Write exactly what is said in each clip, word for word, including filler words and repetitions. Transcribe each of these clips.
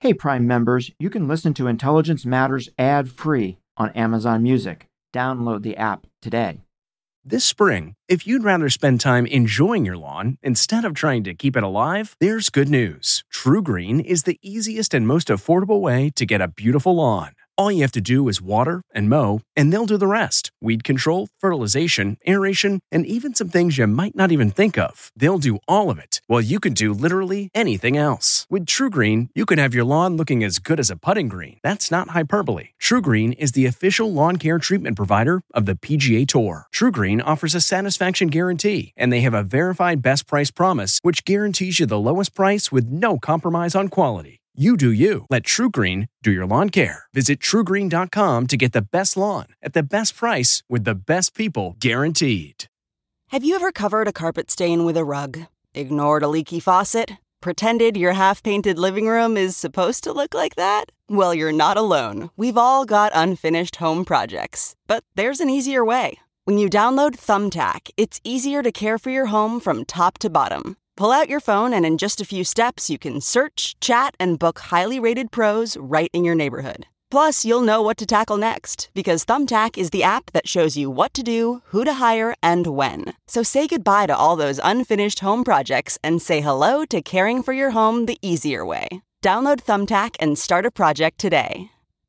Hey, Prime members, you can listen to Intelligence Matters ad-free on Amazon Music. Download the app today. This spring, if you'd rather spend time enjoying your lawn instead of trying to keep it alive, there's good news. TruGreen is the easiest and most affordable way to get a beautiful lawn. All you have to do is water and mow, and they'll do the rest. Weed control, fertilization, aeration, and even some things you might not even think of. They'll do all of it, while you can do literally anything else. With TruGreen, you can have your lawn looking as good as a putting green. That's not hyperbole. TruGreen is the official lawn care treatment provider of the P G A Tour. TruGreen offers a satisfaction guarantee, and they have a verified best price promise, which guarantees you the lowest price with no compromise on quality. You do you. Let TruGreen do your lawn care. Visit True Green dot com to get the best lawn at the best price with the best people guaranteed. Have you ever covered a carpet stain with a rug? Ignored a leaky faucet? Pretended your half-painted living room is supposed to look like that? Well, you're not alone. We've all got unfinished home projects. But there's an easier way. When you download Thumbtack, it's easier to care for your home from top to bottom. Pull out your phone and in just a few steps, you can search, chat, and book highly rated pros right in your neighborhood. Plus, you'll know what to tackle next because Thumbtack is the app that shows you what to do, who to hire, and when. So say goodbye to all those unfinished home projects and say hello to caring for your home the easier way. Download Thumbtack and start a project today.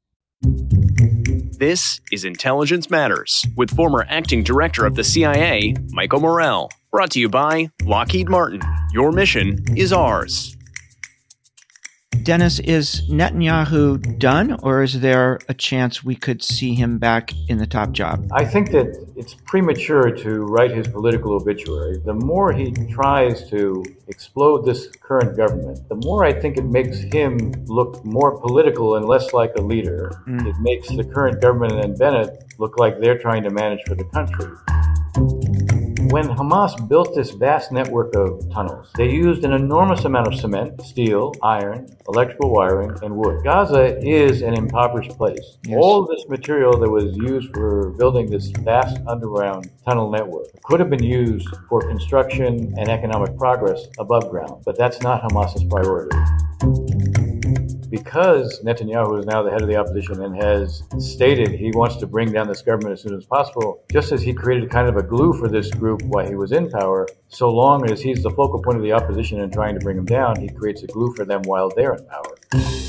This is Intelligence Matters with former acting director of the C I A, Michael Morell. Brought to you by Lockheed Martin. Your mission is ours. Dennis, is Netanyahu done, or is there a chance we could see him back in the top job? I think that it's premature to write his political obituary. The more he tries to explode this current government, the more I think it makes him look more political and less like a leader. Mm. It makes the current government and Bennett look like they're trying to manage for the country. When Hamas built this vast network of tunnels, they used an enormous amount of cement, steel, iron, electrical wiring, and wood. Gaza is an impoverished place. Yes. All of this material that was used for building this vast underground tunnel network could have been used for construction and economic progress above ground, but that's not Hamas's priority. Because Netanyahu is now the head of the opposition and has stated he wants to bring down this government as soon as possible, just as he created kind of a glue for this group while he was in power, so long as he's the focal point of the opposition and trying to bring them down, he creates a glue for them while they're in power.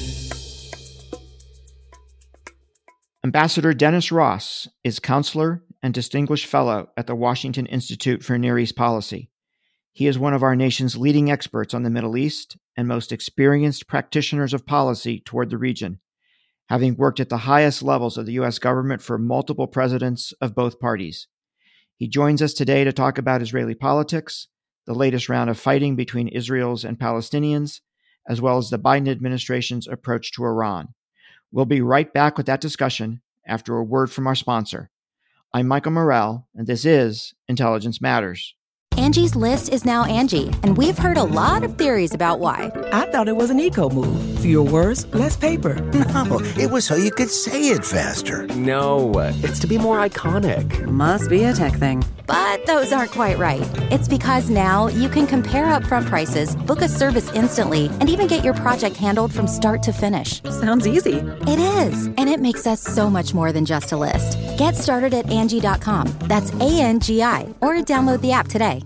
Ambassador Dennis Ross is counselor and distinguished fellow at the Washington Institute for Near East Policy. He is one of our nation's leading experts on the Middle East and most experienced practitioners of policy toward the region, having worked at the highest levels of the U S government for multiple presidents of both parties. He joins us today to talk about Israeli politics, the latest round of fighting between Israelis and Palestinians, as well as the Biden administration's approach to Iran. We'll be right back with that discussion after a word from our sponsor. I'm Michael Morell, and this is Intelligence Matters. Angie's List is now Angie, and we've heard a lot of theories about why. I thought it was an eco move. Fewer words, less paper. No, it was so you could say it faster. No, it's to be more iconic. Must be a tech thing. But those aren't quite right. It's because now you can compare upfront prices, book a service instantly, and even get your project handled from start to finish. Sounds easy. It is, and it makes us so much more than just a list. Get started at Angie dot com. That's A N G I, or download the app today.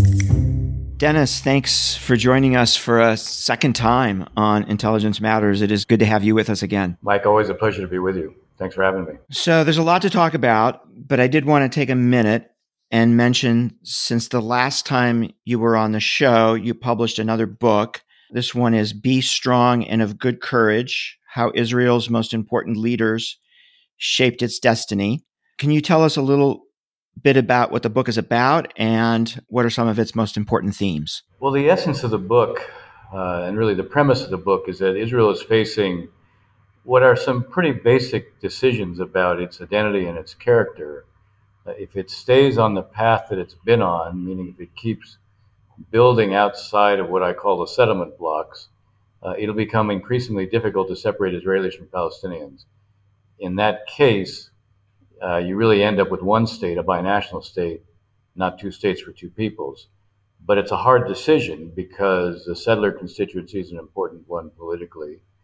Dennis, thanks for joining us for a second time on Intelligence Matters. It is good to have you with us again. Mike, always a pleasure to be with you. Thanks for having me. So there's a lot to talk about, but I did want to take a minute and mention, since the last time you were on the show, you published another book. This one is Be Strong and of Good Courage: How Israel's Most Important Leaders Shaped Its Destiny. Can you tell us a little bit about what the book is about and what are some of its most important themes? Well, the essence of the book, uh, and really the premise of the book, is that Israel is facing what are some pretty basic decisions about its identity and its character. Uh, if it stays on the path that it's been on, meaning if it keeps building outside of what I call the settlement blocks, uh, it'll become increasingly difficult to separate Israelis from Palestinians. In that case, Uh, you really end up with one state, a binational state, not two states for two peoples. But it's a hard decision because the settler constituency is an important one politically.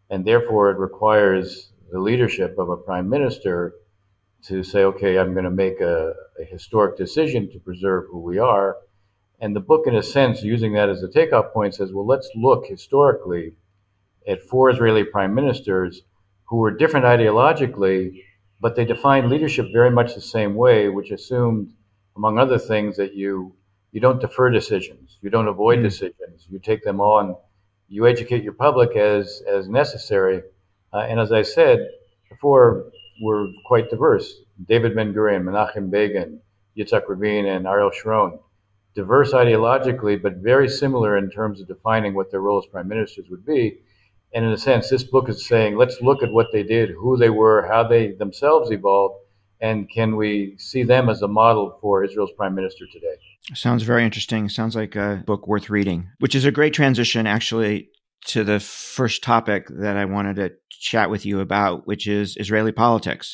And therefore, it requires the leadership of a prime minister to say, okay, I'm going to make a, a historic decision to preserve who we are. And the book, in a sense, using that as a takeoff point, says, well, let's look historically at four Israeli prime ministers who were different ideologically, but they defined leadership very much the same way, which assumed, among other things, that you you don't defer decisions, you don't avoid mm. decisions, you take them on, you educate your public as as necessary. Uh, and as I said before, we're quite diverse. David Ben-Gurion, Menachem Begin, Yitzhak Rabin, and Ariel Sharon. Diverse ideologically, but very similar in terms of defining what their role as prime ministers would be. And in a sense, this book is saying, let's look at what they did, who they were, how they themselves evolved, and can we see them as a model for Israel's prime minister today? Sounds very interesting. Sounds like a book worth reading, which is a great transition, actually, to the first topic that I wanted to chat with you about, which is Israeli politics.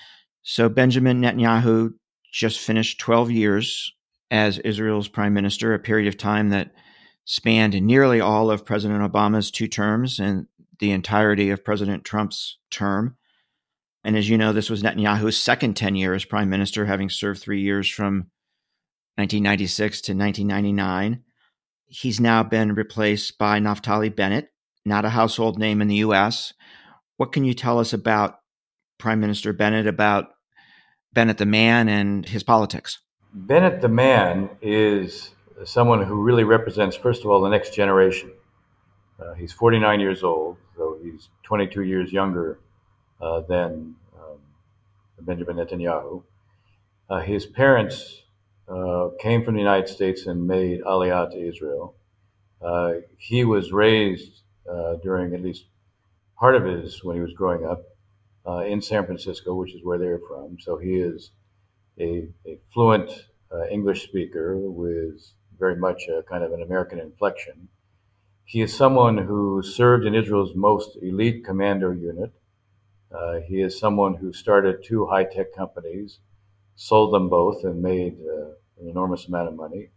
So Benjamin Netanyahu just finished twelve years as Israel's prime minister, a period of time that spanned nearly all of President Obama's two terms and the entirety of President Trump's term. And as you know, this was Netanyahu's second tenure as prime minister, having served three years from nineteen ninety-six to nineteen ninety-nine. He's now been replaced by Naftali Bennett, not a household name in the U S. What can you tell us about Prime Minister Bennett, about Bennett the man and his politics? Bennett the man is someone who really represents, first of all, the next generation. Uh, he's forty-nine years old, so he's twenty-two years younger uh, than um, Benjamin Netanyahu. Uh, his parents uh, came from the United States and made Aliyah to Israel. Uh, he was raised uh, during at least part of his, when he was growing up, uh, in San Francisco, which is where they're from. So he is a, a fluent uh, English speaker with very much a kind of an American inflection. He is someone who served in Israel's most elite commando unit. Uh, he is someone who started two high-tech companies, sold them both, and made uh, an enormous amount of money.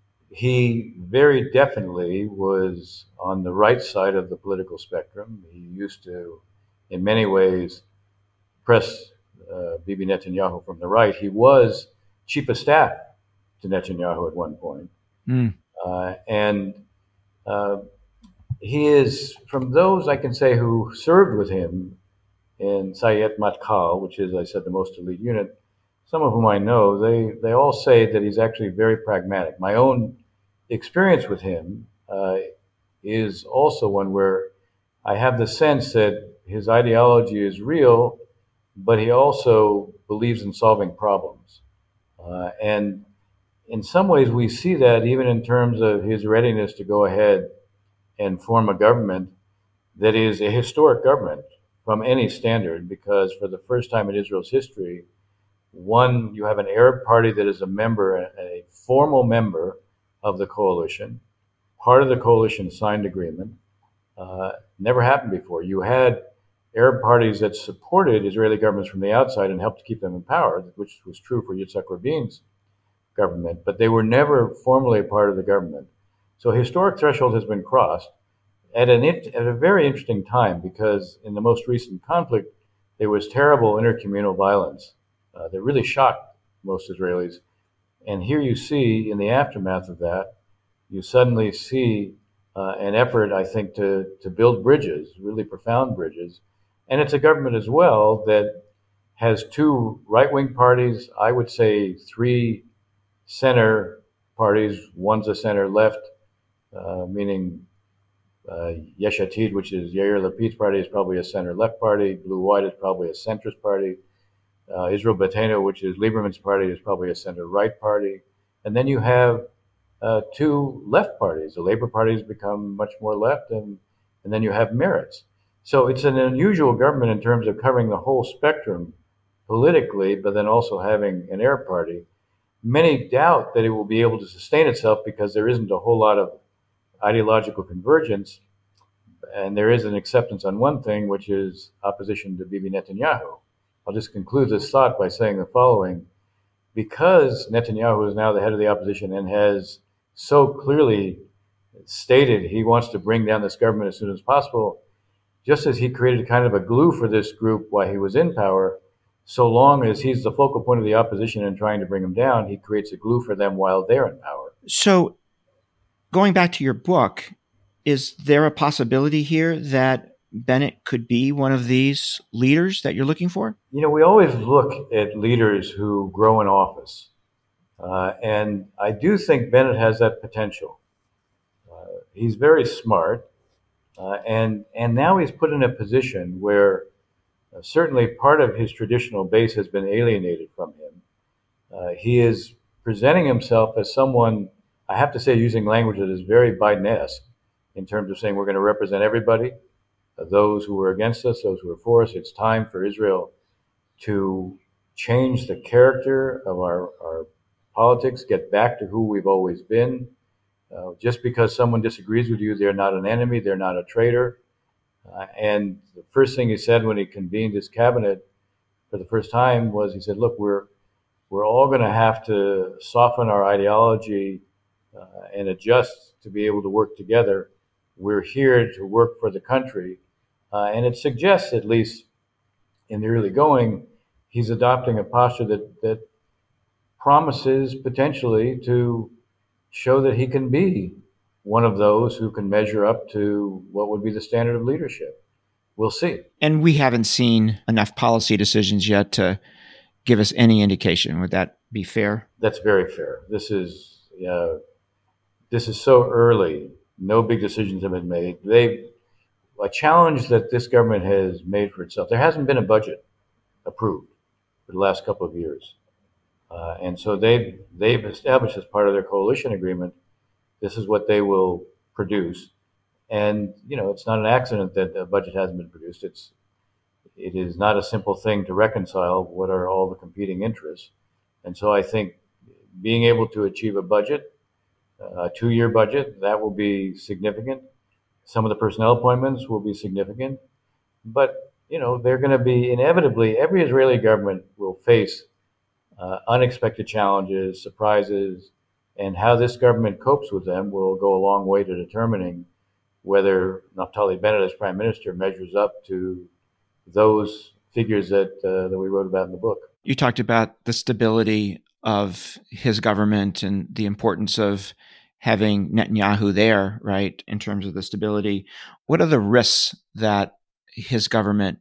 He very definitely was on the right side of the political spectrum. He used to, in many ways, press uh, Bibi Netanyahu from the right. He was chief of staff to Netanyahu at one point. Mm. Uh, and uh, he is, from those I can say who served with him in Sayeret Matkal, which is, I said, the most elite unit, some of whom I know, they, they all say that he's actually very pragmatic. My own experience with him uh, is also one where I have the sense that his ideology is real, but he also believes in solving problems. Uh, and in some ways, we see that even in terms of his readiness to go ahead and form a government that is a historic government from any standard, because for the first time in Israel's history, one, you have an Arab party that is a member, a formal member of the coalition. Part of the coalition signed agreement. Uh, never happened before. You had Arab parties that supported Israeli governments from the outside and helped to keep them in power, which was true for Yitzhak Rabin's government, but they were never formally a part of the government. So a historic threshold has been crossed at an at a very interesting time, because in the most recent conflict, there was terrible intercommunal violence uh, that really shocked most Israelis. And here you see, in the aftermath of that, you suddenly see uh, an effort, I think, to, to build bridges, really profound bridges. And it's a government as well that has two right-wing parties, I would say three center parties. One's a center left, uh, meaning uh, Yesh Atid, which is Yair Lapid's party, is probably a center left party. Blue White is probably a centrist party. Uh, Israel Beitenu, which is Lieberman's party, is probably a center right party. And then you have uh, two left parties. The Labor Party has become much more left, and, and then you have Meretz. So it's an unusual government in terms of covering the whole spectrum politically, but then also having an Arab party. Many doubt that it will be able to sustain itself because there isn't a whole lot of ideological convergence, and there is an acceptance on one thing, which is opposition to Bibi Netanyahu. I'll just conclude this thought by saying the following. Because Netanyahu is now the head of the opposition and has so clearly stated he wants to bring down this government as soon as possible, just as he created kind of a glue for this group while he was in power, so long as he's the focal point of the opposition and trying to bring them down, he creates a glue for them while they're in power. So going back to your book, is there a possibility here that Bennett could be one of these leaders that you're looking for? You know, we always look at leaders who grow in office. Uh, and I do think Bennett has that potential. Uh, he's very smart. Uh, and, and now he's put in a position where uh, certainly part of his traditional base has been alienated from him. Uh, he is presenting himself as someone, I have to say, using language that is very Biden-esque in terms of saying we're going to represent everybody, uh, those who were against us, those who were for us. It's time for Israel to change the character of our, our politics, get back to who we've always been. Uh, just because someone disagrees with you, they're not an enemy, they're not a traitor. Uh, and the first thing he said when he convened his cabinet for the first time was, he said, look, we're we're all going to have to soften our ideology uh, and adjust to be able to work together. We're here to work for the country. Uh, and it suggests, at least in the early going, he's adopting a posture that, that promises potentially to show that he can be one of those who can measure up to what would be the standard of leadership. We'll see. And we haven't seen enough policy decisions yet to give us any indication. Would that be fair? That's very fair. This is uh, this is so early. No big decisions have been made. They a challenge that this government has made for itself. There hasn't been a budget approved for the last couple of years. Uh, and so they've, they've established as part of their coalition agreement, this is what they will produce. And, you know, it's not an accident that the budget hasn't been produced. It's, it is not a simple thing to reconcile what are all the competing interests. And so I think being able to achieve a budget, a two-year budget, that will be significant. Some of the personnel appointments will be significant. But, you know, they're going to be inevitably, every Israeli government will face Uh, unexpected challenges, surprises, and how this government copes with them will go a long way to determining whether Naftali Bennett as prime minister measures up to those figures that uh, that we wrote about in the book. You talked about the stability of his government and the importance of having Netanyahu there, right, in terms of the stability. What are the risks that his government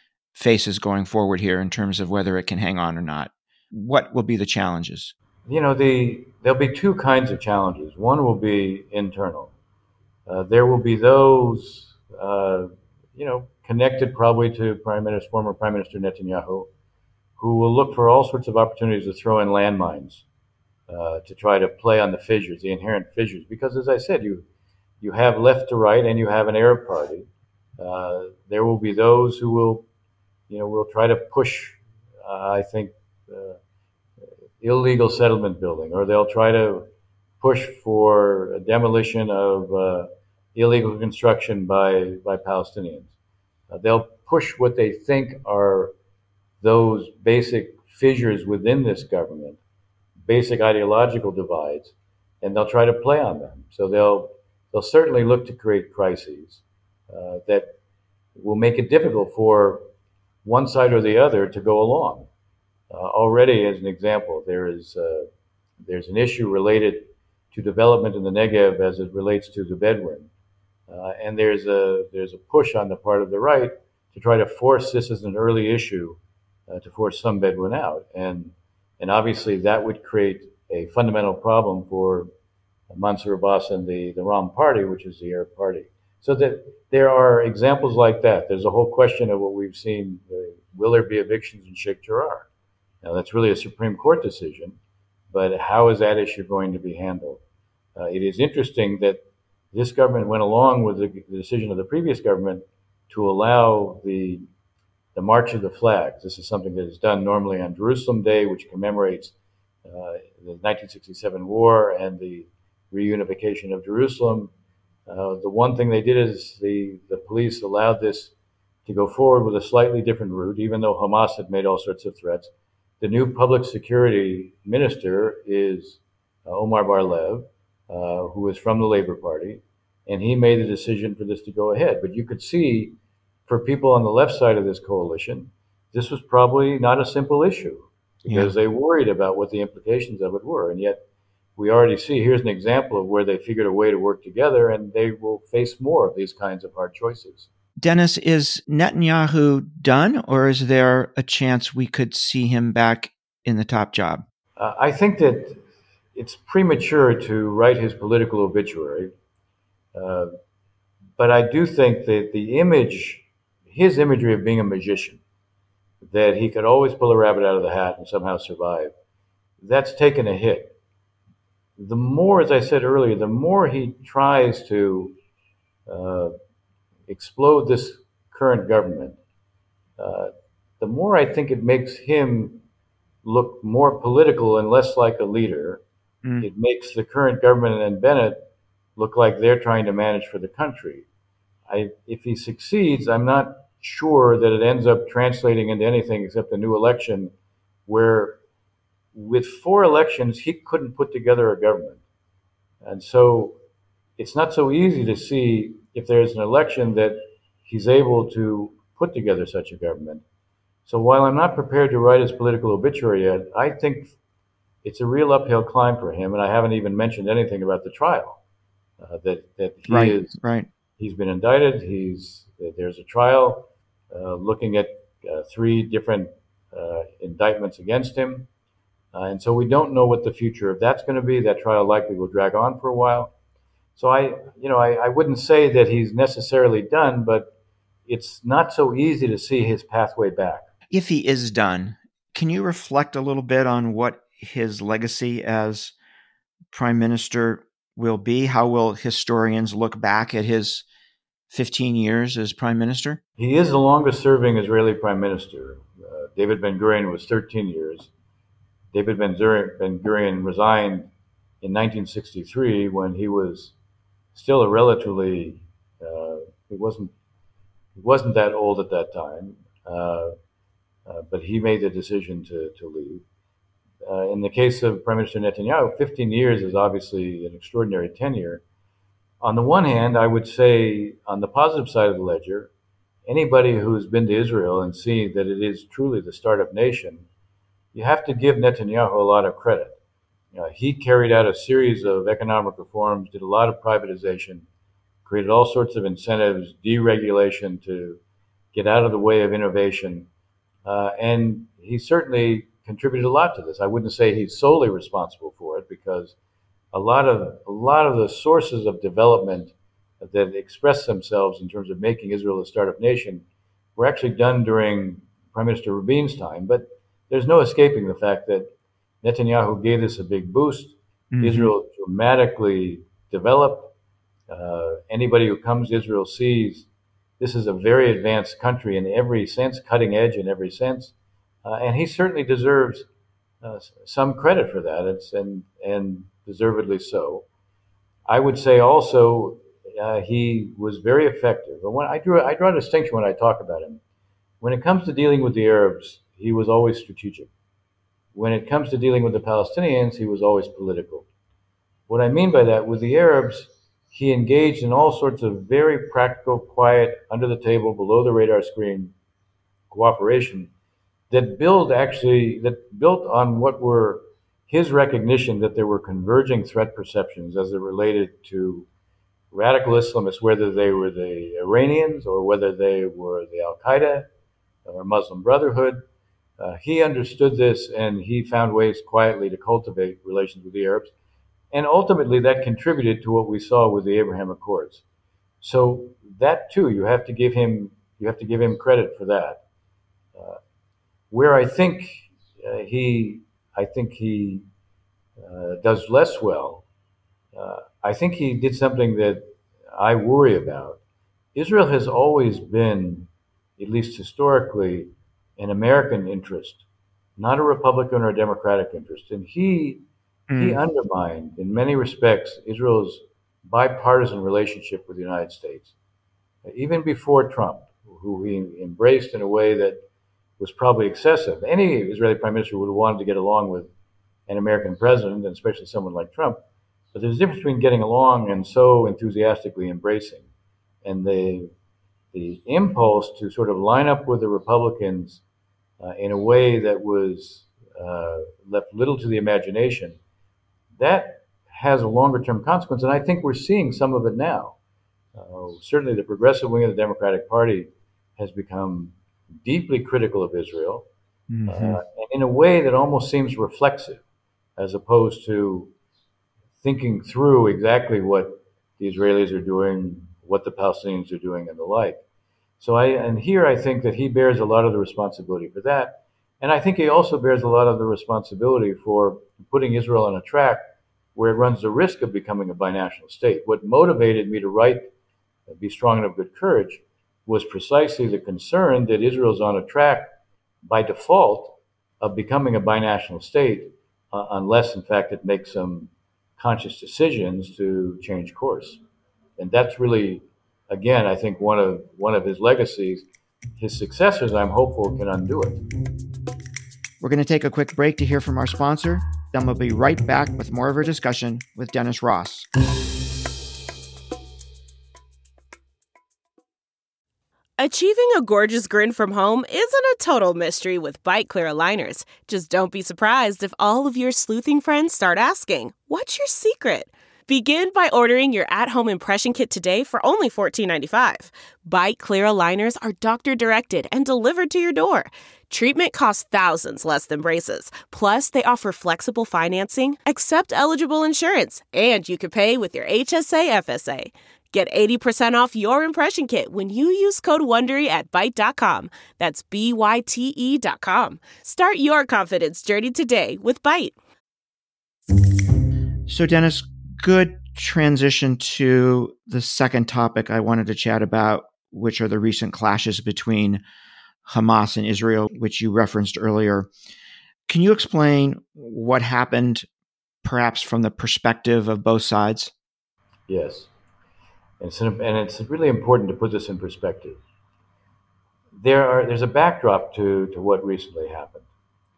faces going forward here in terms of whether it can hang on or not? What will be the challenges? You know, the there'll be two kinds of challenges. One will be internal. Uh, there will be those, uh, you know, connected probably to Prime Minister, former Prime Minister Netanyahu, who will look for all sorts of opportunities to throw in landmines uh, to try to play on the fissures, the inherent fissures. Because, as I said, you you have left to right, and you have an Arab party. Uh, there will be those who will, you know, will try to push. Uh, I think. Uh, illegal settlement building, or they'll try to push for a demolition of uh, illegal construction by, by Palestinians. Uh, they'll push what they think are those basic fissures within this government, basic ideological divides, and they'll try to play on them. So they'll they'll certainly look to create crises uh, that will make it difficult for one side or the other to go along. Uh, already, as an example, there is uh, there's an issue related to development in the Negev as it relates to the Bedouin, uh, and there's a there's a push on the part of the right to try to force this as an early issue uh, to force some Bedouin out, and and obviously that would create a fundamental problem for Mansour Abbas and the the Ram Party, which is the Arab Party. So that there are examples like that. There's a whole question of what we've seen: uh, will there be evictions in Sheikh Jarrah? Now, that's really a Supreme Court decision, but how is that issue going to be handled? Uh, it is interesting that this government went along with the, the decision of the previous government to allow the, the March of the Flags. This is something that is done normally on Jerusalem Day, which commemorates uh, the nineteen sixty-seven war and the reunification of Jerusalem. Uh, the one thing they did is the, the police allowed this to go forward with a slightly different route, even though Hamas had made all sorts of threats. The new public security minister is uh, Omar Bar-Lev, uh, who is from the Labor Party, and he made the decision for this to go ahead. But you could see for people on the left side of this coalition, this was probably not a simple issue because yeah. they worried about what the implications of it were. And yet we already see, here's an example of where they figured a way to work together, and they will face more of these kinds of hard choices. Dennis, is Netanyahu done, or is there a chance we could see him back in the top job? Uh, I think that it's premature to write his political obituary. Uh, but I do think that the image, his imagery of being a magician, that he could always pull a rabbit out of the hat and somehow survive, that's taken a hit. The more, as I said earlier, the more he tries to uh, explode this current government, uh, the more I think it makes him look more political and less like a leader. Mm. It makes the current government and Bennett look like they're trying to manage for the country. I, if he succeeds, I'm not sure that it ends up translating into anything except a new election where with four elections, he couldn't put together a government. And so it's not so easy to see if there's an election that he's able to put together such a government. So while I'm not prepared to write his political obituary yet, I think it's a real uphill climb for him. And I haven't even mentioned anything about the trial uh, that, that he right, is, right. He's been indicted. He's, there's a trial uh, looking at uh, three different uh, indictments against him. Uh, and so we don't know what the future of that's going to be. That trial likely will drag on for a while. So I, you know, I, I wouldn't say that he's necessarily done, but it's not so easy to see his pathway back. If he is done, can you reflect a little bit on what his legacy as prime minister will be? How will historians look back at his fifteen years as prime minister? He is the longest serving Israeli prime minister. Uh, David Ben-Gurion was thirteen years. David Ben-Gurion resigned in nineteen sixty-three when he was still a relatively, uh, he wasn't he wasn't that old at that time, uh, uh, but he made the decision to, to leave. Uh, in the case of Prime Minister Netanyahu, fifteen years is obviously an extraordinary tenure. On the one hand, I would say on the positive side of the ledger, anybody who's been to Israel and seen that it is truly the startup nation, you have to give Netanyahu a lot of credit. Uh, he carried out a series of economic reforms, did a lot of privatization, created all sorts of incentives, deregulation to get out of the way of innovation. Uh, and he certainly contributed a lot to this. I wouldn't say he's solely responsible for it because a lot of a lot of the sources of development that express themselves in terms of making Israel a startup nation were actually done during Prime Minister Rabin's time. But there's no escaping the fact that Netanyahu gave this a big boost. Mm-hmm. Israel dramatically developed. Uh, anybody who comes to Israel sees this is a very advanced country in every sense, cutting edge in every sense. Uh, and he certainly deserves uh, some credit for that, it's, and, and deservedly so. I would say also uh, he was very effective. But when I, drew, I draw a distinction when I talk about him. When it comes to dealing with the Arabs, he was always strategic. When it comes to dealing with the Palestinians, he was always political. What I mean by that, with the Arabs, he engaged in all sorts of very practical, quiet, under the table, below the radar screen cooperation that built actually, that built on what were his recognition that there were converging threat perceptions as it related to radical Islamists, whether they were the Iranians or whether they were the Al-Qaeda or Muslim Brotherhood. Uh, he understood this and he found ways quietly to cultivate relations with the Arabs. And ultimately that contributed to what we saw with the Abraham Accords. So that too, you have to give him, you have to give him credit for that. Uh, where I think uh, he, I think he uh, does less well, uh, I think he did something that I worry about. Israel has always been, at least historically, an American interest, not a Republican or a Democratic interest. And he mm. he undermined, in many respects, Israel's bipartisan relationship with the United States. Even before Trump, who he embraced in a way that was probably excessive. Any Israeli prime minister would have wanted to get along with an American president, and especially someone like Trump. But there's a difference between getting along and so enthusiastically embracing. And the the impulse to sort of line up with the Republicans uh, in a way that was uh, left little to the imagination, that has a longer term consequence. And I think we're seeing some of it now. Uh, certainly the progressive wing of the Democratic Party has become deeply critical of Israel, mm-hmm. uh, and in a way that almost seems reflexive, as opposed to thinking through exactly what the Israelis are doing, what the Palestinians are doing, and the like. So I, and here I think that he bears a lot of the responsibility for that. And I think he also bears a lot of the responsibility for putting Israel on a track where it runs the risk of becoming a binational state. What motivated me to write Be Strong and of Good Courage was precisely the concern that Israel's on a track by default of becoming a binational state, uh, unless in fact it makes some conscious decisions to change course. And that's really, again, I think one of one of his legacies. His successors, I'm hopeful, can undo it. We're going to take a quick break to hear from our sponsor. Then we'll be right back with more of our discussion with Dennis Ross. Achieving a gorgeous grin from home isn't a total mystery with Byte Clear aligners. Just don't be surprised if all of your sleuthing friends start asking, "What's your secret?" Begin by ordering your at-home impression kit today for only fourteen ninety-five. Byte Clear aligners are doctor-directed and delivered to your door. Treatment costs thousands less than braces. Plus, they offer flexible financing, accept eligible insurance, and you can pay with your H S A F S A. Get eighty percent off your impression kit when you use code WONDERY at byte dot com. That's B Y T E dot com. Start your confidence journey today with Byte. So, Dennis, good transition to the second topic I wanted to chat about, which are the recent clashes between Hamas and Israel, which you referenced earlier. Can you explain what happened, perhaps from the perspective of both sides? Yes. And it's, and it's really important to put this in perspective. There are there's a backdrop to, to what recently happened.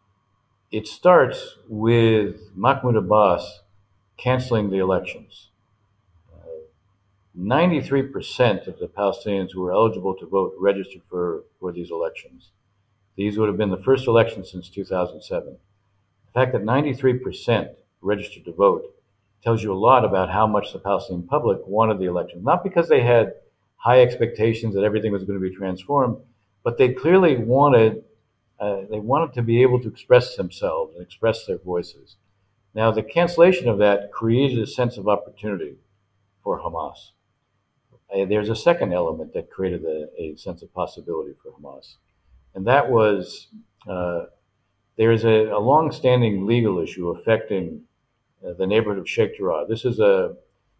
It starts with Mahmoud Abbas canceling the elections. Uh, ninety-three percent of the Palestinians who were eligible to vote registered for, for these elections. These would have been the first election since two thousand seven. The fact that ninety-three percent registered to vote tells you a lot about how much the Palestinian public wanted the election. Not because they had high expectations that everything was going to be transformed, but they clearly wanted, uh, they wanted to be able to express themselves and express their voices. Now, the cancellation of that created a sense of opportunity for Hamas. Uh, there's a second element that created a, a sense of possibility for Hamas, and that was uh, there's a, a long-standing legal issue affecting uh, the neighborhood of Sheikh Jarrah. This is a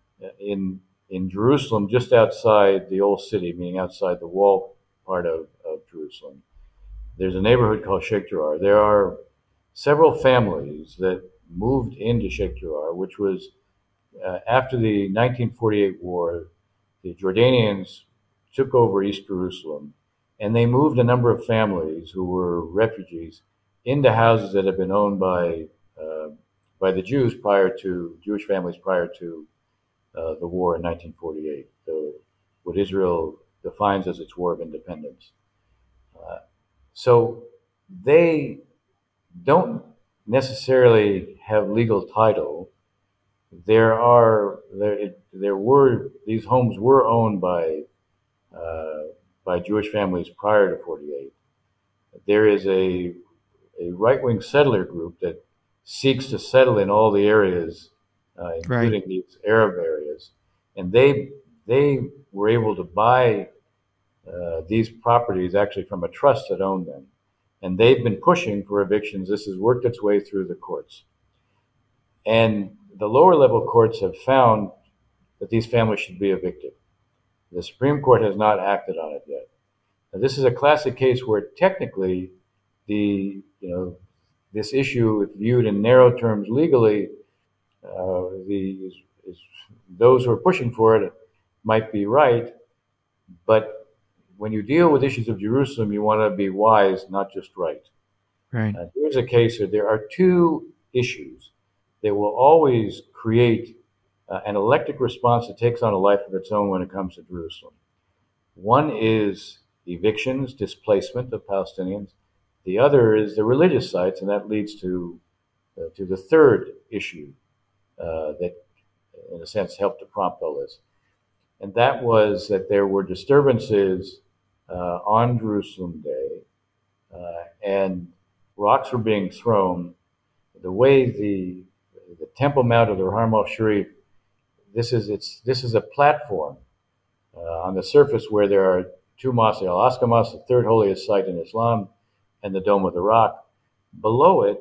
in in Jerusalem, just outside the old city, meaning outside the wall part of, of Jerusalem. There's a neighborhood called Sheikh Jarrah. There are several families that moved into Sheikh Jarrah, which was uh, after the nineteen forty-eight war. The Jordanians took over East Jerusalem, and they moved a number of families who were refugees into houses that had been owned by uh, by the Jews prior to Jewish families prior to uh, the war in nineteen forty-eight, the, what Israel defines as its war of independence. Uh, so they don't necessarily have legal title. There are there there were these homes were owned by uh, by Jewish families prior to forty-eight. There is a a right-wing settler group that seeks to settle in all the areas, uh, including right. these Arab areas, and they they were able to buy uh, these properties actually from a trust that owned them, and they've been pushing for evictions. This has worked its way through the courts, and the lower level courts have found that these families should be evicted. The Supreme Court has not acted on it yet. Now, this is a classic case where technically the, you know, this issue, if viewed in narrow terms legally, uh, the is, is, those who are pushing for it might be right. But when you deal with issues of Jerusalem, you want to be wise, not just right. Right. Uh, here's a case where there are two issues that will always create uh, an electric response that takes on a life of its own when it comes to Jerusalem. One is evictions, displacement of Palestinians. The other is the religious sites, and that leads to uh, to the third issue uh, that, in a sense, helped to prompt all this. And that was that there were disturbances uh, on Jerusalem Day, uh, and rocks were being thrown. The way the the Temple Mount of the Haram al-Sharif, this is it's this is a platform uh, on the surface where there are two mosques, the Al-Aqsa Mosque, the third holiest site in Islam, and the Dome of the Rock. Below it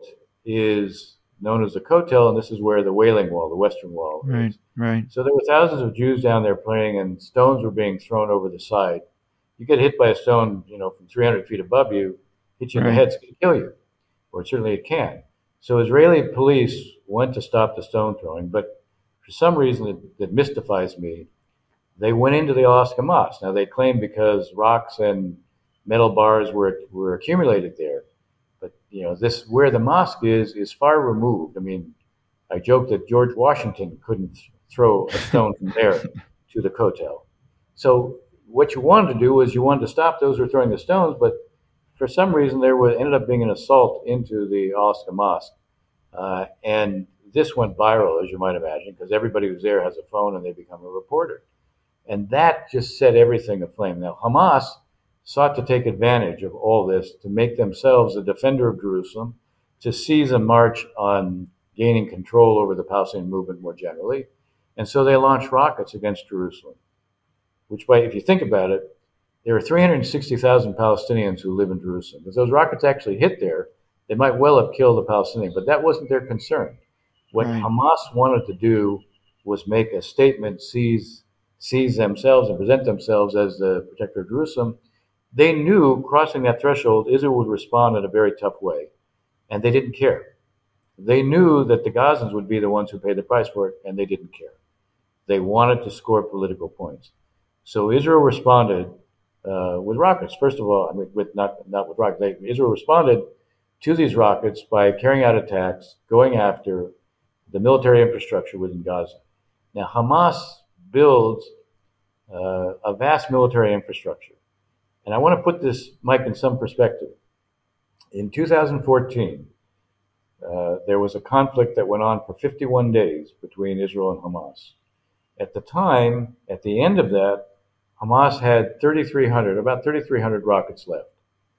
is known as the Kotel, and this is where the Wailing Wall, the Western Wall, right, is. Right. So there were thousands of Jews down there praying, and stones were being thrown over the side. You get hit by a stone, you know, from three hundred feet above you, hit you in right. the head, it's going to kill you, or certainly it can. So Israeli police went to stop the stone throwing, but for some reason that, that mystifies me, they went into the Al-Aqsa Mosque. Now they claim because rocks and metal bars were were accumulated there, but you know this where the mosque is is far removed. I mean, I joke that George Washington couldn't throw a stone from there to the Kotel. So what you wanted to do was you wanted to stop those who were throwing the stones, but for some reason there was ended up being an assault into the Al-Aqsa Mosque, uh, and this went viral, as you might imagine, because everybody who's there has a phone and they become a reporter. And that just set everything aflame. Now, Hamas sought to take advantage of all this to make themselves a defender of Jerusalem, to seize a march on gaining control over the Palestinian movement more generally. And so they launched rockets against Jerusalem, which, by, if you think about it, there are three hundred sixty thousand Palestinians who live in Jerusalem. If those rockets actually hit there, they might well have killed the Palestinians, but that wasn't their concern. What right. Hamas wanted to do was make a statement, seize seize themselves and present themselves as the protector of Jerusalem. They knew crossing that threshold, Israel would respond in a very tough way, and they didn't care. They knew that the Gazans would be the ones who paid the price for it, and they didn't care. They wanted to score political points. So Israel responded uh, with rockets. First of all, I mean, with not not with rockets. They, Israel responded to these rockets by carrying out attacks, going after the military infrastructure within Gaza. Now, Hamas builds uh, a vast military infrastructure. And I want to put this, Mike, in some perspective. In two thousand fourteen, uh, there was a conflict that went on for fifty-one days between Israel and Hamas. At the time, at the end of that, Hamas had thirty-three hundred, about thirty-three hundred rockets left.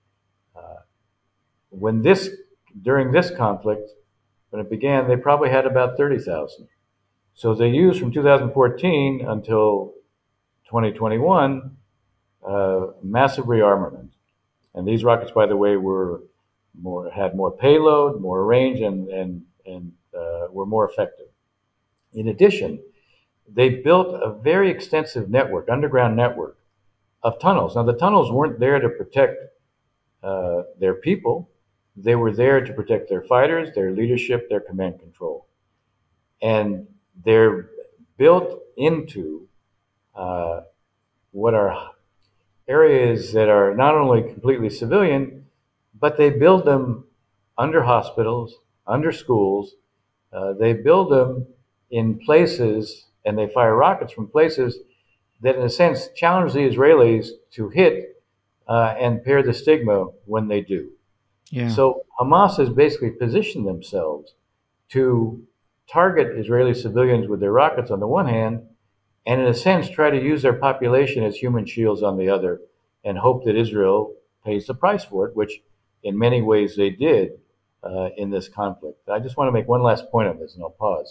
Uh, when this, during this conflict, when it began, they probably had about thirty thousand. So they used from two thousand fourteen until twenty twenty-one uh, massive rearmament. And these rockets, by the way, were more had more payload, more range, and and and uh, were more effective. In addition, they built a very extensive network, underground network of tunnels. Now, the tunnels weren't there to protect uh, their people; they were there to protect their fighters, their leadership, their command control, and they're built into uh, what are areas that are not only completely civilian, but they build them under hospitals, under schools. Uh, they build them in places, and they fire rockets from places that, in a sense, challenge the Israelis to hit uh, and bear the stigma when they do. Yeah. So Hamas has basically positioned themselves to target Israeli civilians with their rockets on the one hand, and in a sense try to use their population as human shields on the other, and hope that Israel pays the price for it, which in many ways they did uh, in this conflict. I just want to make one last point on this, and I'll pause.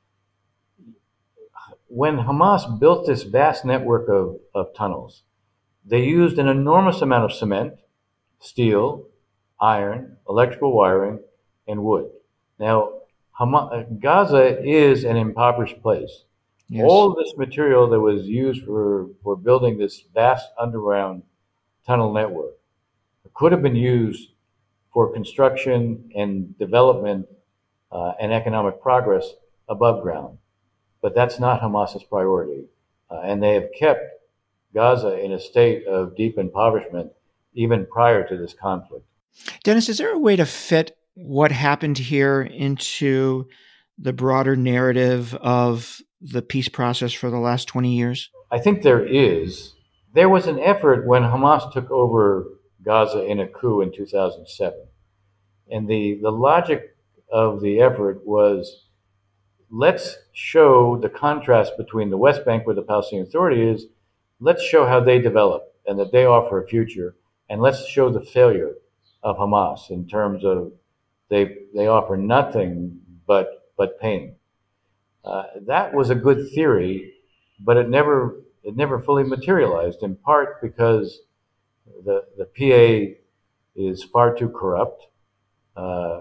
When Hamas built this vast network of, of tunnels, they used an enormous amount of cement, steel, iron, electrical wiring, and wood. Now, Hamas, Gaza is an impoverished place. Yes. All of this material that was used for, for building this vast underground tunnel network could have been used for construction and development uh, and economic progress above ground. But that's not Hamas's priority. Uh, and they have kept Gaza in a state of deep impoverishment even prior to this conflict. Dennis, is there a way to fit what happened here into the broader narrative of the peace process for the last twenty years? I think there is. There was an effort when Hamas took over Gaza in a coup in two thousand seven. And the, the logic of the effort was, let's show the contrast between the West Bank, where the Palestinian Authority is. Let's show how they develop and that they offer a future. And let's show the failure of Hamas in terms of they they offer nothing but but pain. Uh, that was a good theory, but it never it never fully materialized, in part because the the P A is far too corrupt, uh,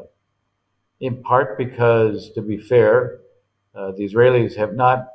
in part because, to be fair, uh, the Israelis have not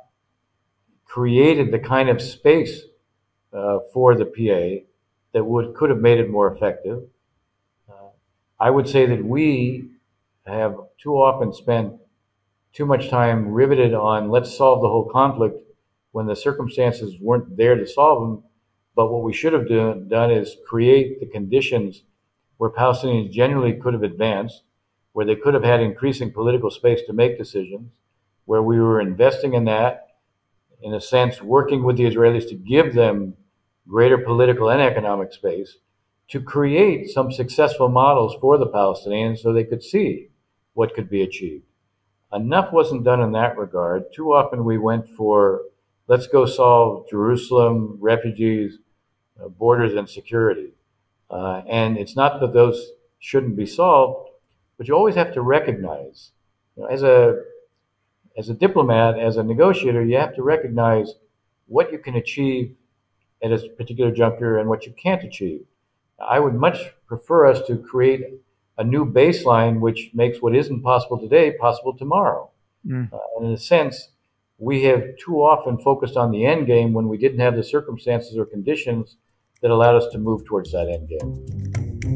created the kind of space uh, for the P A that would could have made it more effective. Uh, I would say that we have too often spent too much time riveted on let's solve the whole conflict when the circumstances weren't there to solve them. But what we should have do, done is create the conditions where Palestinians genuinely could have advanced, where they could have had increasing political space to make decisions, where we were investing in that, in a sense, working with the Israelis to give them greater political and economic space to create some successful models for the Palestinians so they could see what could be achieved. Enough wasn't done in that regard. Too often we went for, let's go solve Jerusalem, refugees, uh, borders, and security. Uh, and it's not that those shouldn't be solved, but you always have to recognize, you know, as a as a diplomat, as a negotiator, you have to recognize what you can achieve at a particular juncture and what you can't achieve. I would much prefer us to create a new baseline which makes what isn't possible today possible tomorrow. Mm. Uh, and in a sense, we have too often focused on the end game when we didn't have the circumstances or conditions that allowed us to move towards that end game.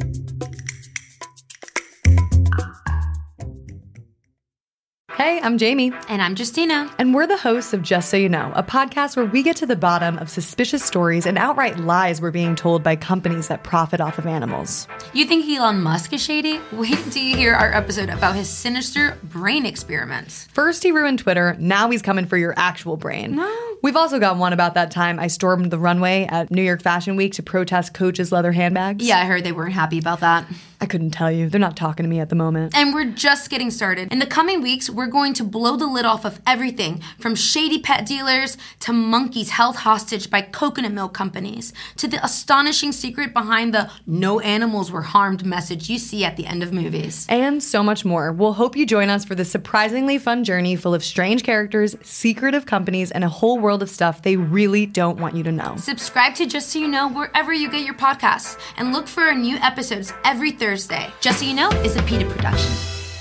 Hey, I'm Jamie. And I'm Justina. And we're the hosts of Just So You Know, a podcast where we get to the bottom of suspicious stories and outright lies we're being told by companies that profit off of animals. You think Elon Musk is shady? Wait until you hear our episode about his sinister brain experiments. First he ruined Twitter, now he's coming for your actual brain. No. We've also got one about that time I stormed the runway at New York Fashion Week to protest Coach's leather handbags. Yeah, I heard they weren't happy about that. I couldn't tell you. They're not talking to me at the moment. And we're just getting started. In the coming weeks, we're going to blow the lid off of everything from shady pet dealers to monkeys held hostage by coconut milk companies to the astonishing secret behind the no animals were harmed message you see at the end of movies. And so much more. We'll hope you join us for this surprisingly fun journey full of strange characters, secretive companies, and a whole world of stuff they really don't want you to know. Subscribe to Just So You Know wherever you get your podcasts and look for our new episodes every Thursday. Just So You Know is a PETA production.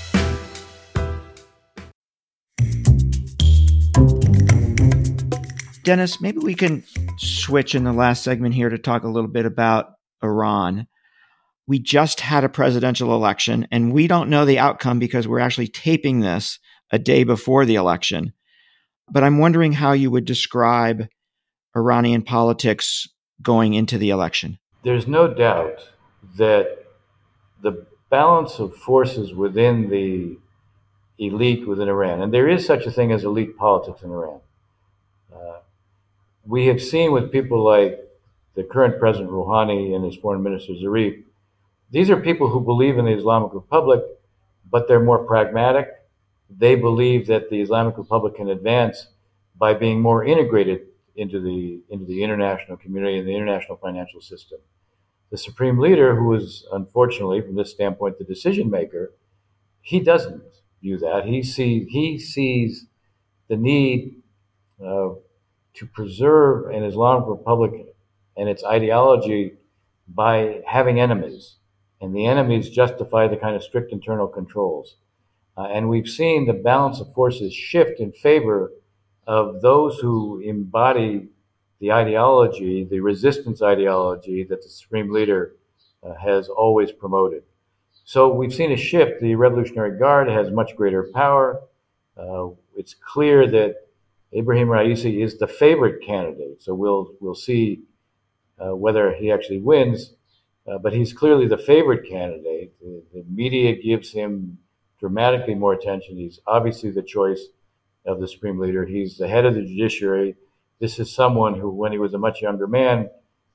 Dennis, maybe we can switch in the last segment here to talk a little bit about Iran. We just had a presidential election, and we don't know the outcome because we're actually taping this a day before the election. But I'm wondering how you would describe Iranian politics going into the election. There's no doubt that the balance of forces within the elite within Iran, and there is such a thing as elite politics in Iran. Uh, we have seen with people like the current President Rouhani and his foreign minister Zarif, these are people who believe in the Islamic Republic, but they're more pragmatic. They believe that the Islamic Republic can advance by being more integrated into the into the international community and the international financial system. The supreme leader, who is unfortunately, from this standpoint, the decision maker, he doesn't view that. He sees he sees the need uh, to preserve an Islamic Republic and its ideology by having enemies, and the enemies justify the kind of strict internal controls. Uh, and we've seen the balance of forces shift in favor of those who embody the ideology, the resistance ideology that the Supreme Leader uh, has always promoted. So we've seen a shift. The Revolutionary Guard has much greater power. Uh, it's clear that Ibrahim Raisi is the favorite candidate. So we'll we'll see uh, whether he actually wins. Uh, but he's clearly the favorite candidate. The, the media gives him dramatically more attention. He's obviously the choice of the Supreme Leader. He's the head of the judiciary. This is someone who, when he was a much younger man,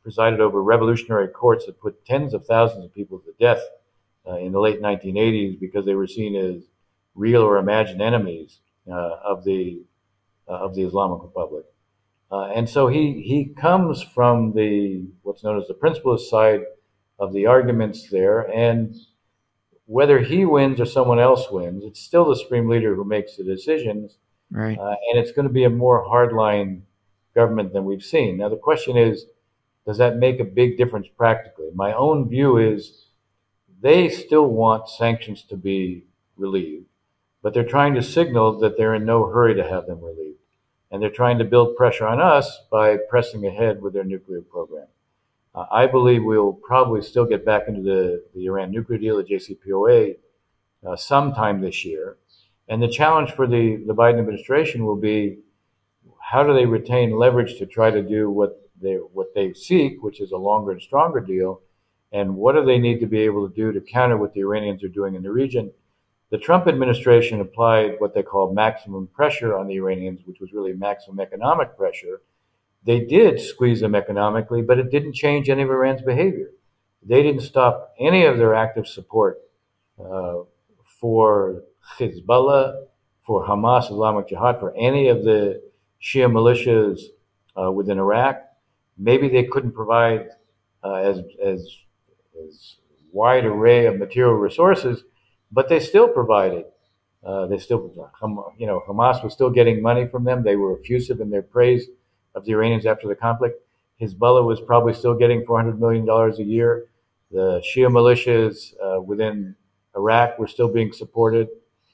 presided over revolutionary courts that put tens of thousands of people to death uh, in the late nineteen eighties because they were seen as real or imagined enemies uh, of the uh, of the Islamic Republic. Uh, and so he he comes from the what's known as the principlist side of the arguments there, and whether he wins or someone else wins, it's still the supreme leader who makes the decisions, right? Uh, and it's going to be a more hardline government than we've seen. Now the question is, does that make a big difference practically? My own view is they still want sanctions to be relieved, but they're trying to signal that they're in no hurry to have them relieved. And they're trying to build pressure on us by pressing ahead with their nuclear program. Uh, I believe we'll probably still get back into the, the Iran nuclear deal, the J C P O A, uh, sometime this year. And the challenge for the, the Biden administration will be, how do they retain leverage to try to do what they, what they seek, which is a longer and stronger deal? And what do they need to be able to do to counter what the Iranians are doing in the region? The Trump administration applied what they call maximum pressure on the Iranians, which was really maximum economic pressure. They did squeeze them economically, but it didn't change any of Iran's behavior. They didn't stop any of their active support uh, for Hezbollah, for Hamas, Islamic Jihad, for any of the Shia militias uh, within Iraq. Maybe they couldn't provide uh, as, as, as wide array of material resources, but they still provided. Uh, they still, you know, Hamas was still getting money from them. They were effusive in their praise of the Iranians after the conflict. Hezbollah was probably still getting four hundred million dollars a year. The Shia militias uh, within Iraq were still being supported.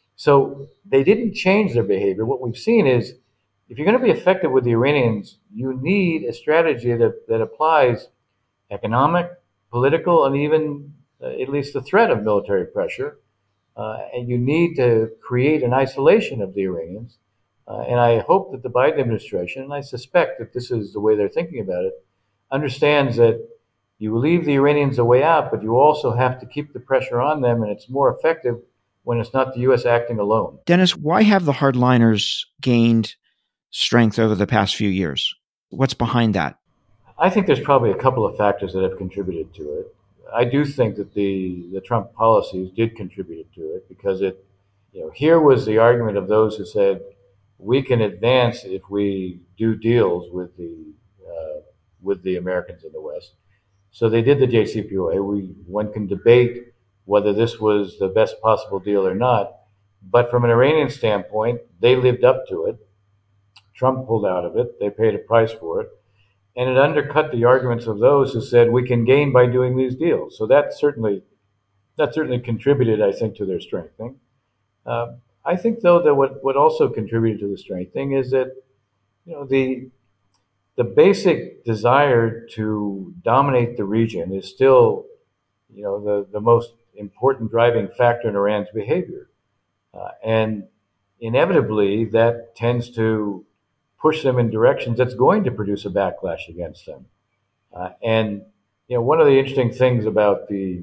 So they didn't change their behavior. What we've seen is, if you're going to be effective with the Iranians, you need a strategy that, that applies economic, political, and even uh, at least the threat of military pressure. Uh, and you need to create an isolation of the Iranians. Uh, and I hope that the Biden administration, and I suspect that this is the way they're thinking about it, understands that you leave the Iranians a way out, but you also have to keep the pressure on them, and it's more effective when it's not the U S acting alone. Dennis, why have the hardliners gained strength over the past few years? What's behind that? I think there's probably a couple of factors that have contributed to it. I do think that the, the Trump policies did contribute to it, because it, you know, here was the argument of those who said, we can advance if we do deals with the uh, with the Americans in the West. So they did the J C P O A. We one can debate whether this was the best possible deal or not, but from an Iranian standpoint, they lived up to it. Trump pulled out of it. They paid a price for it. And it undercut the arguments of those who said we can gain by doing these deals. So that certainly that certainly contributed, I think, to their strengthening. Uh, I think, though, that what, what also contributed to the strengthening is that, you know, the the basic desire to dominate the region is still, you know, the, the most important driving factor in Iran's behavior. Uh, and inevitably, that tends to push them in directions that's going to produce a backlash against them. Uh, and, you know, one of the interesting things about the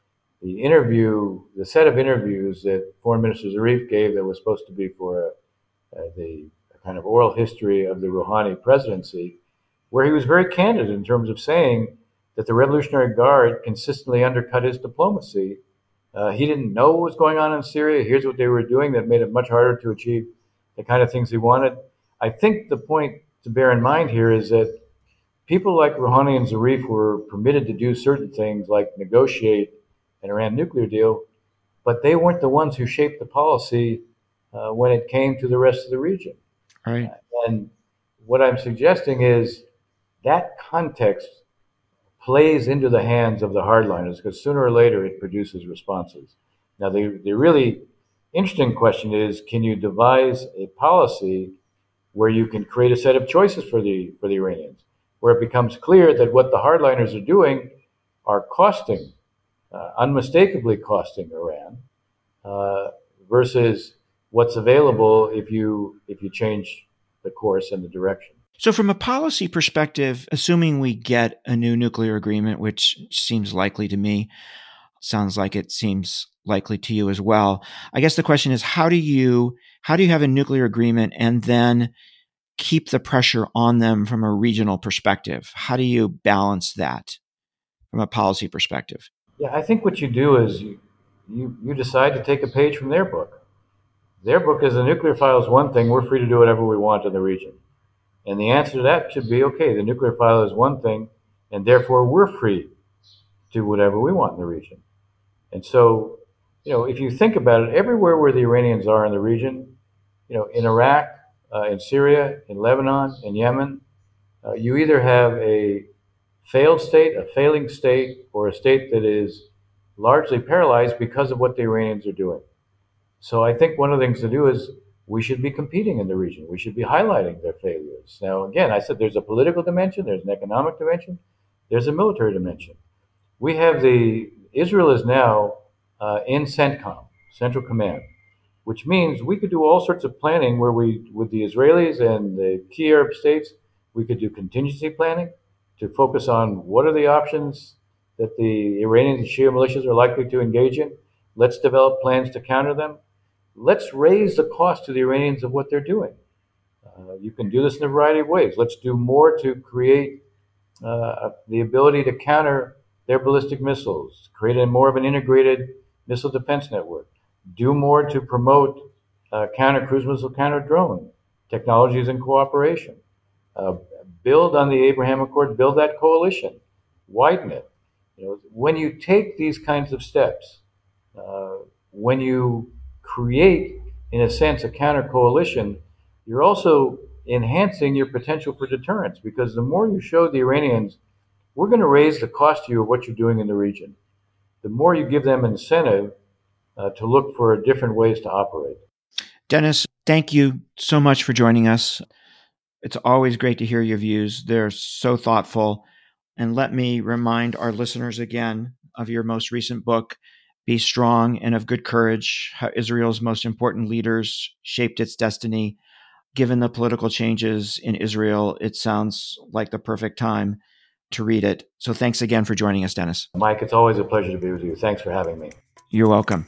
the interview, the set of interviews that Foreign Minister Zarif gave that was supposed to be for uh, the kind of oral history of the Rouhani presidency, where he was very candid in terms of saying that the Revolutionary Guard consistently undercut his diplomacy. Uh, he didn't know what was going on in Syria. Here's what they were doing that made it much harder to achieve the kind of things he wanted. I think the point to bear in mind here is that people like Rouhani and Zarif were permitted to do certain things like negotiate an Iran nuclear deal, but they weren't the ones who shaped the policy uh, when it came to the rest of the region. Right. Uh, and what I'm suggesting is that context plays into the hands of the hardliners, because sooner or later it produces responses. Now, the, the really interesting question is, can you devise a policy where you can create a set of choices for the for the Iranians, where it becomes clear that what the hardliners are doing are costing, uh, unmistakably costing Iran, uh, versus what's available if you if you change the course and the direction. So from a policy perspective, assuming we get a new nuclear agreement, which seems likely to me, sounds like it seems likely to you as well, I guess the question is, how do you how do you have a nuclear agreement and then keep the pressure on them from a regional perspective? How do you balance that from a policy perspective? Yeah, I think what you do is you, you, you decide to take a page from their book. Their book is the nuclear file is one thing. We're free to do whatever we want in the region. And the answer to that should be, okay, the nuclear file is one thing, and therefore we're free to do whatever we want in the region. And so, you know, if you think about it, everywhere where the Iranians are in the region, you know, in Iraq, uh, in Syria, in Lebanon, in Yemen, uh, you either have a failed state, a failing state, or a state that is largely paralyzed because of what the Iranians are doing. So I think one of the things to do is we should be competing in the region. We should be highlighting their failures. Now, again, I said there's a political dimension, there's an economic dimension, there's a military dimension. We have the, Israel is now uh, in CENTCOM, Central Command, which means we could do all sorts of planning where we, with the Israelis and the key Arab states, we could do contingency planning to focus on what are the options that the Iranian and Shia militias are likely to engage in. Let's develop plans to counter them. Let's raise the cost to the Iranians of what they're doing. Uh, you can do this in a variety of ways. Let's do more to create uh, the ability to counter their ballistic missiles, create a more of an integrated missile defense network, do more to promote uh, counter cruise missile, counter drone technologies and cooperation, uh, build on the Abraham Accord, build that coalition, widen it. You know, when you take these kinds of steps, uh, when you create, in a sense, a counter coalition, you're also enhancing your potential for deterrence, because the more you show the Iranians, we're going to raise the cost to you of what you're doing in the region, the more you give them incentive uh, to look for different ways to operate. Dennis, thank you so much for joining us. It's always great to hear your views. They're so thoughtful. And let me remind our listeners again of your most recent book, Be Strong and of Good Courage, How Israel's Most Important Leaders Shaped Its Destiny. Given the political changes in Israel, it sounds like the perfect time to read it. So thanks again for joining us, Dennis. Mike, it's always a pleasure to be with you. Thanks for having me. You're welcome.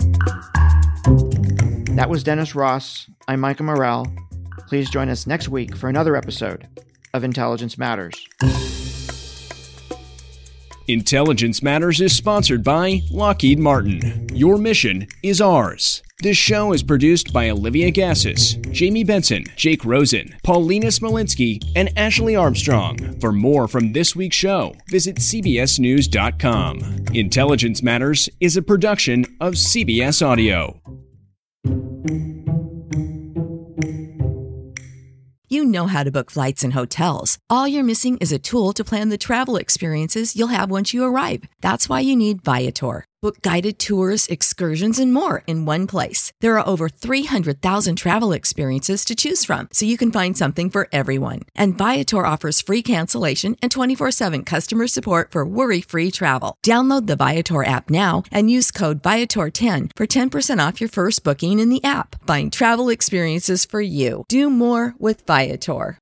That was Dennis Ross. I'm Micah Morell. Please join us next week for another episode of Intelligence Matters. Intelligence Matters is sponsored by Lockheed Martin. Your mission is ours. This show is produced by Olivia Gassis, Jamie Benson, Jake Rosen, Paulina Smolinski, and Ashley Armstrong. For more from this week's show, visit C B S news dot com. Intelligence Matters is a production of C B S Audio. You know how to book flights and hotels. All you're missing is a tool to plan the travel experiences you'll have once you arrive. That's why you need Viator. Book guided tours, excursions, and more in one place. There are over three hundred thousand travel experiences to choose from, so you can find something for everyone. And Viator offers free cancellation and twenty-four seven customer support for worry-free travel. Download the Viator app now and use code Viator ten for ten percent off your first booking in the app. Find travel experiences for you. Do more with Viator.